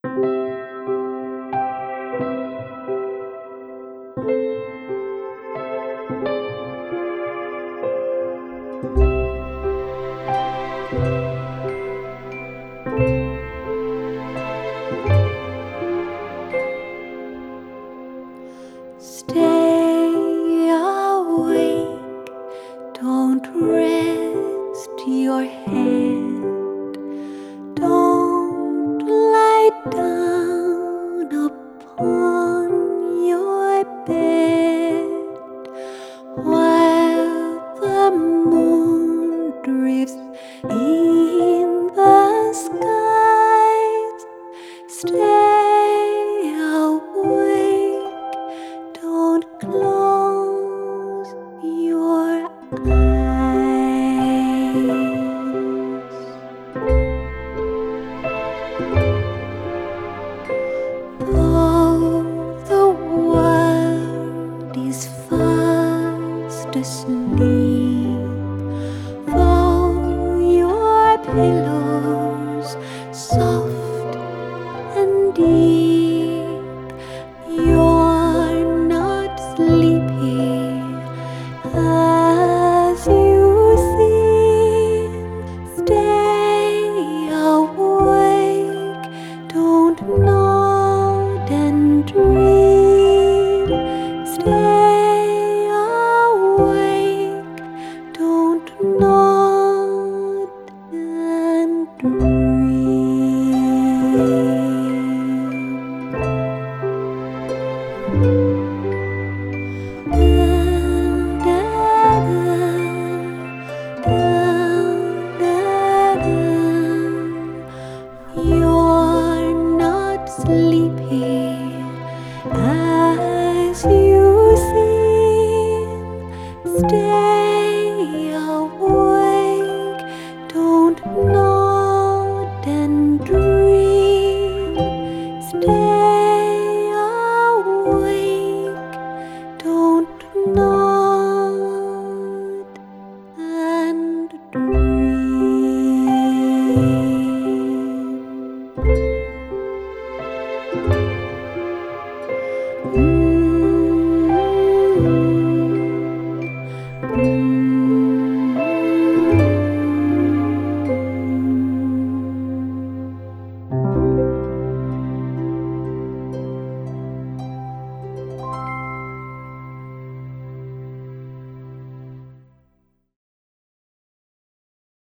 Stay awake, don't rest your head, don't lie down upon your bed while the moon drifts in the skies. Stay awake, don't close your eyes. Though the world is fast asleep, though your pillow's soft and deep, you're not sleepy as you seem. Stay awake, don't nod and dream. Stay awake, don't nod and dream. You're not sleeping